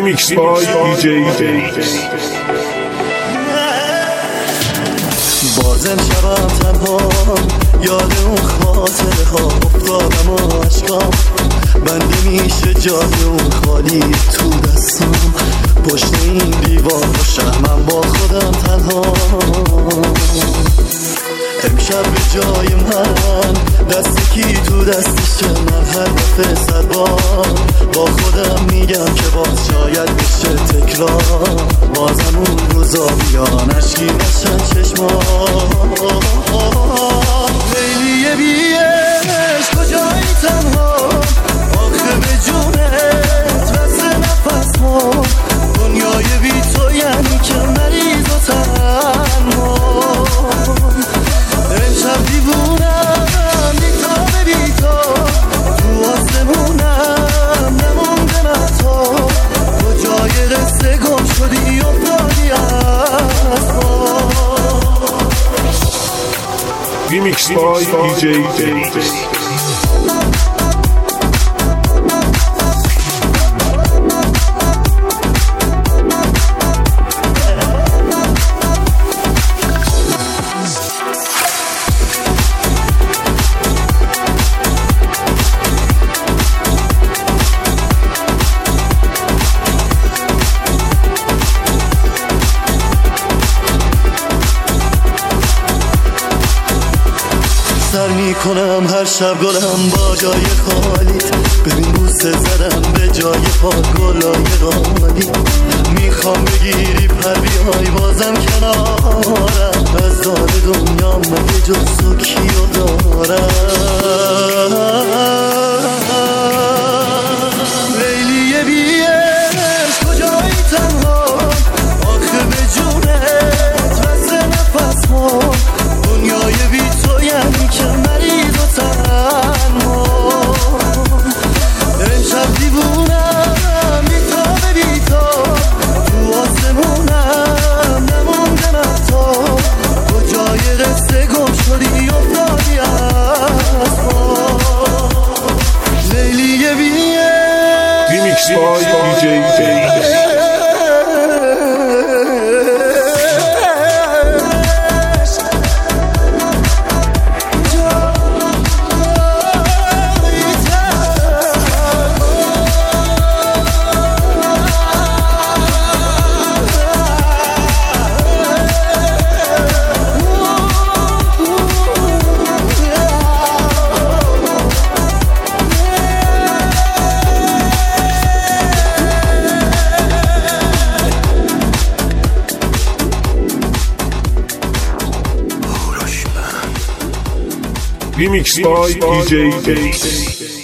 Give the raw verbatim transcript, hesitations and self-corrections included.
Remix by دی جی دیکس. بازم شبم تنها یاد اون خاطره ها افتادم و عشقام بنده میشه جای اون خالی تو دستم پشت این دیوار و شهرم با خودم تنها. امشب به جای من دست کی تو دستشه من هر دفعه صد بار با خودم میگم که باز شاید بشه تکرار بازم اون روزا بیان عشقی نشن چشمان. لیلی بیش کجایی تنها آخه به جونت رس نفس ها دنیای بی تو یعنی که مریض و تنها. امشب دیوونم بیتاب بیتاب تو آسمونم نمونده متا کجای قصه گم شدی افتادی از ما. Remix by دی جی دیکس. سر میکنم هر شب گلم با جای خالیت ببین بوسه زدم به جای پا گلای غالی میخوام بگیری پر بیای بازم کنارم از دار دنیا مگه جز تو کیو دارم. لیلی بیش کجایی تنها آخه به جونت رس نفس ها دنیای بی تو یعنی که مریض و تنها. امشب دیوونم بیتاب بیتاب تو آسمونم نمونده متا کجای قصه گم شدی افتادی از ما. لیلی بیش Remix by دی جی دیکس. Remix by دی جی دیکس.